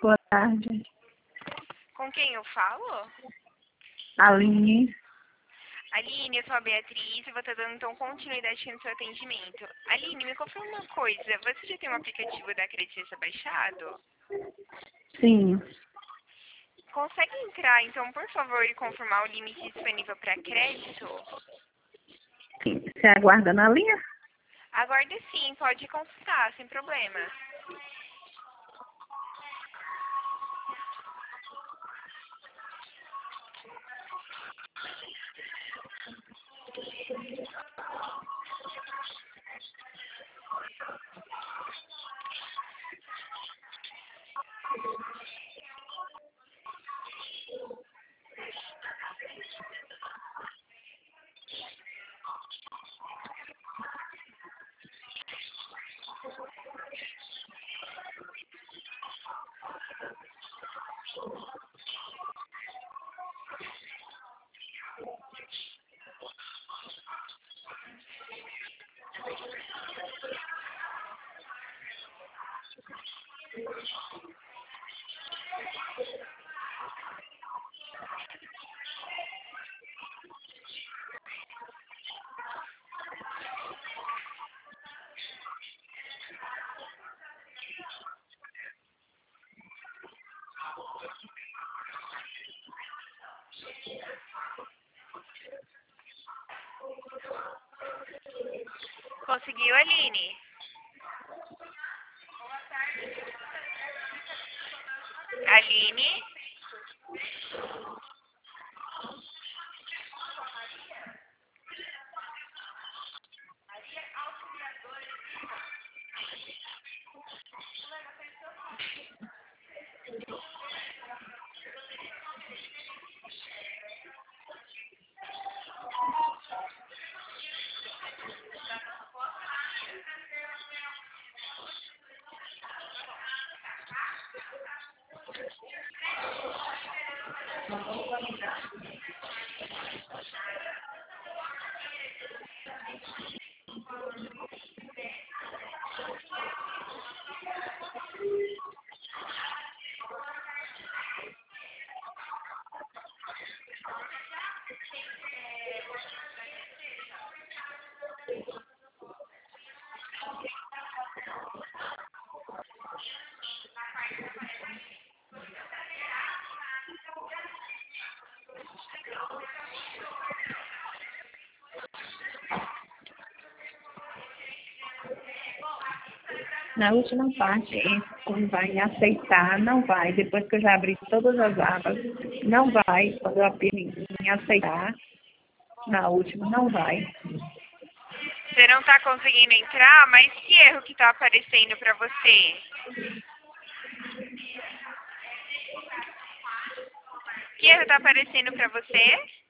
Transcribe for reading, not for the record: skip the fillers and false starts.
Boa tarde. Com quem eu falo? Aline. Aline, eu sou a Beatriz e vou estar dando então continuidade no seu atendimento. Aline, me confirma uma coisa. Você já tem um aplicativo da Credicência baixado? Sim. Consegue entrar, então, por favor, e confirmar o limite disponível para crédito? Sim. Você aguarda na linha? Aguarde sim, pode consultar, sem problema. Conseguiu, Aline? Aline? Na última parte, quando vai em aceitar, não vai. Depois que eu já abri todas as abas, não vai. Quando eu abri em aceitar, na última, não vai. Você não está conseguindo entrar, mas que erro que está aparecendo para você? Que erro está aparecendo para você?